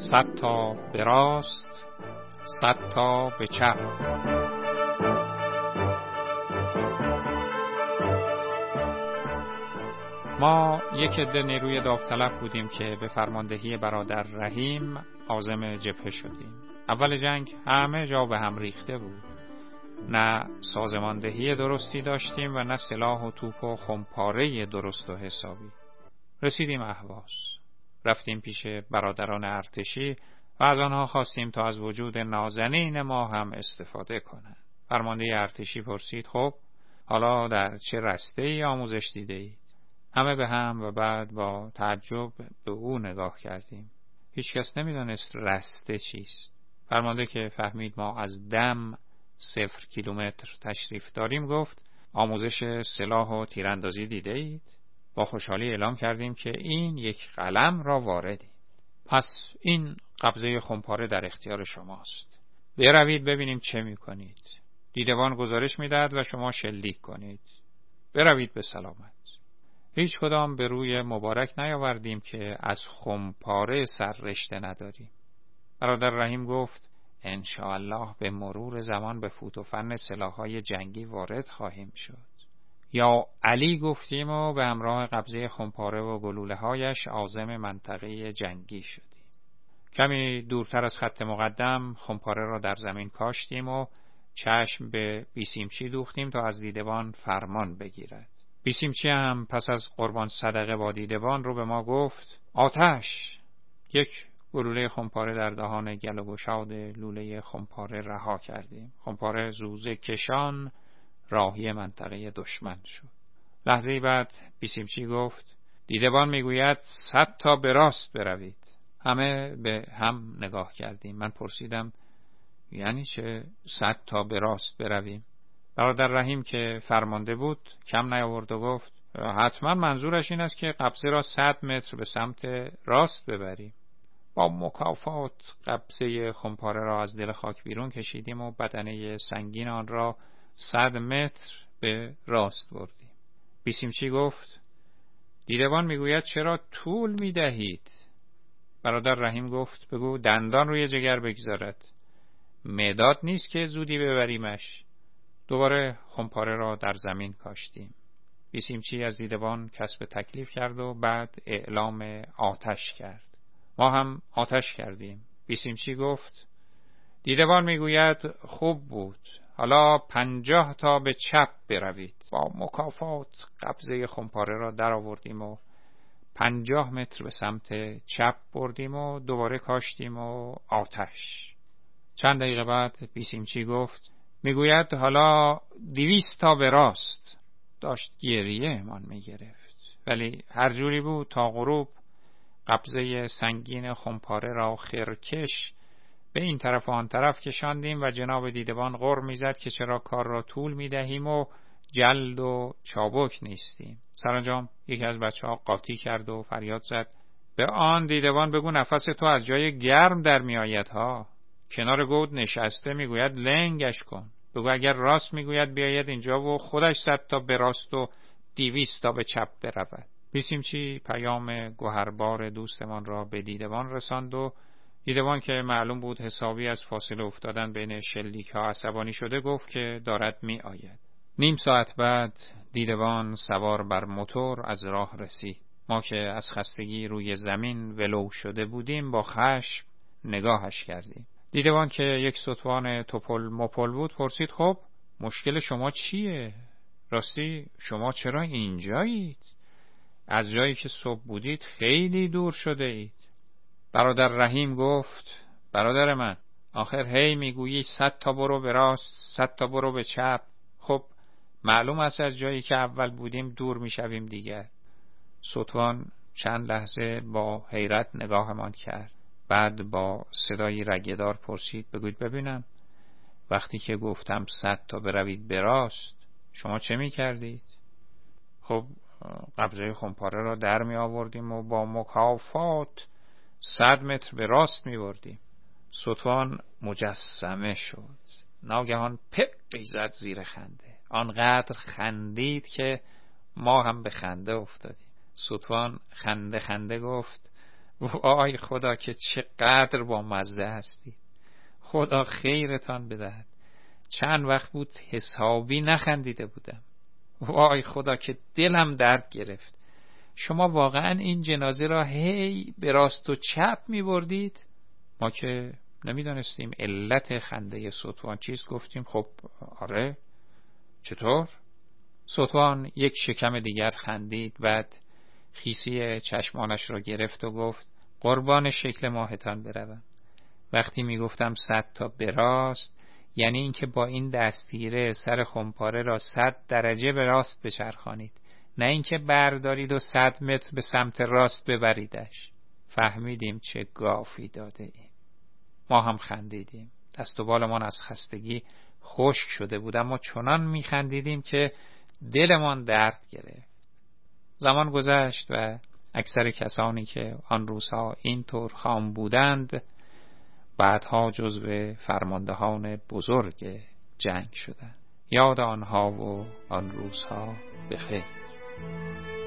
100 تا به راست، 100 تا به چپ. ما یک عده نیروی داوطلب بودیم که به فرماندهی برادر رحیم عازم جبهه شدیم. اول جنگ همه جا به هم ریخته بود. نه سازماندهی درستی داشتیم و نه سلاح و توپ و خمپاره درست و حسابی. رسیدیم اهواز. رفتیم پیش برادران ارتشی و از آنها خواستیم تا از وجود نازنین ما هم استفاده کنند. فرمانده ارتشی پرسید: خب حالا در چه رسته‌ای آموزش دیده اید؟ همه به هم و بعد با تعجب به او نگاه کردیم. هیچ کس نمی‌دانست رسته چیست. فرمانده که فهمید ما از دم 0 کیلومتر تشریف داریم گفت: آموزش سلاح و تیراندازی دیده اید؟ با خوشحالی اعلام کردیم که این یک قلم را واردیم. پس این قبضه خمپاره در اختیار شماست. بروید ببینیم چه می‌کنید. دیدبان گزارش می‌دهد و شما شلیک کنید. بروید به سلامت. هیچ کدام به روی مبارک نیاوردیم که از خمپاره سر رشته نداریم. برادر رحیم گفت: انشاءالله به مرور زمان به فوت و فن سلاح‌های جنگی وارد خواهیم شد. یا علی گفتیم و به همراه قبضه خمپاره و گلوله‌هایش عازم منطقه جنگی شدیم. کمی دورتر از خط مقدم خمپاره را در زمین کاشتیم و چشم به بیسیمچی دوختیم تا از دیدبان فرمان بگیرد. بیسیمچی هم پس از قربان صدقه با دیدبان رو به ما گفت: آتش! یک گلوله خمپاره در دهان گل و گشاد لوله خمپاره رها کردیم. خمپاره زوزه کشان راهی منطقه دشمن شد. لحظه بعد بیسیمچی گفت: دیدبان میگوید 100 تا به راست بروید. همه به هم نگاه کردیم. من پرسیدم: یعنی چه 100 تا به راست برویم؟ برادر رحیم که فرمانده بود کم نیاورد و گفت: حتما منظورش این است که قبضه را 100 متر به سمت راست ببریم. با مکافات قبضه خمپاره را از دل خاک بیرون کشیدیم و بدنه سنگین آن را 100 متر به راست بردیم. بیسیمچی گفت: دیدبان میگوید چرا طول میدهید؟ برادر رحیم گفت: بگو دندان روی جگر بگذارد. مداد نیست که زودی ببریمش. دوباره خمپاره را در زمین کاشتیم. بیسیمچی از دیدبان کسب تکلیف کرد و بعد اعلام آتش کرد. ما هم آتش کردیم. بیسیمچی گفت: دیدبان میگوید خوب بود. حالا 50 تا به چپ بروید. با مکافات قبضه خمپاره را در آوردیم و 50 متر به سمت چپ بردیم و دوباره کاشتیم و آتش. چند دقیقه بعد بیسیمچی گفت: میگوید حالا 200 تا به راست. داشت گریه من میگرفت، ولی هر جوری بود تا غروب قبضه سنگین خمپاره را خرکش به این طرف و آن طرف کشاندیم و جناب دیدبان غر میزد که چرا کار را طول میدهیم و جلد و چابک نیستیم. سرانجام یکی از بچه‌ها قاطی کرد و فریاد زد: به آن دیدبان بگو نفس تو از جای گرم در میآید ها. کنار گود نشسته میگوید لنگش کن. بگو اگر راست میگوید بیاید اینجا و خودش 100 تا به راست و 200 تا به چپ برود. بیسیمچی پیام گوهربار دوستمان را به دیدبان رساند و دیدبان که معلوم بود حسابی از فاصله افتادن بین شلیک ها عصبانی شده گفت که دارد می آید. نیم ساعت بعد دیدبان سوار بر موتور از راه رسید. ما که از خستگی روی زمین ولو شده بودیم با خشم نگاهش کردیم. دیدبان که یک ستوان توپل مپل بود پرسید: خب مشکل شما چیه؟ راستی شما چرا اینجایید؟ از جایی که صبح بودید خیلی دور شده اید. برادر رحیم گفت: برادر من، آخر هی میگویی 100 تا برو به راست، 100 تا برو به چپ. خب معلوم است از جایی که اول بودیم دور میشویم دیگر. ستوان چند لحظه با حیرت نگاهمان کرد. بعد با صدای رگه‌دار پرسید: بگوید ببینم، وقتی که گفتم 100 تا بروید به راست شما چه میکردید؟ خب قبضه خمپاره را در می آوردیم و با مکافات 100 متر به راست می بردیم. ستوان مجسمه شد. ناگهان پقی زد زیر خنده. آنقدر خندید که ما هم به خنده افتادیم. ستوان خنده خنده گفت: وای خدا که چقدر با مزه هستی، خدا خیرتان بدهد. چند وقت بود حسابی نخندیده بودم. وای خدا که دلم درد گرفت. شما واقعا این جنازه را هی به راست و چپ می بردید؟ ما که نمیدانستیم علت خنده ستوان چیست. گفتیم خب آره. چطور؟ ستوان یک شکم دیگر خندید، بعد خیسی چشمانش را گرفت و گفت قربان شکل ماهتان بروم. وقتی می گفتم 100 تا به راست، یعنی اینکه با این دستگیره سر خمپاره را 100 درجه به راست بچرخانید، نه اینکه بردارید و 100 متر به سمت راست ببریدش. فهمیدیم چه گافی داده ایم. ما هم خندیدیم. دست و بالمان از خستگی خشک شده بود، اما چنان می خندیدیم که دلمان درد گرفت. زمان گذشت و اکثر کسانی که آن روزها اینطور خام بودند بعدها جزو فرماندهان بزرگ جنگ شدند. یاد آنها و آن روزها بخیر.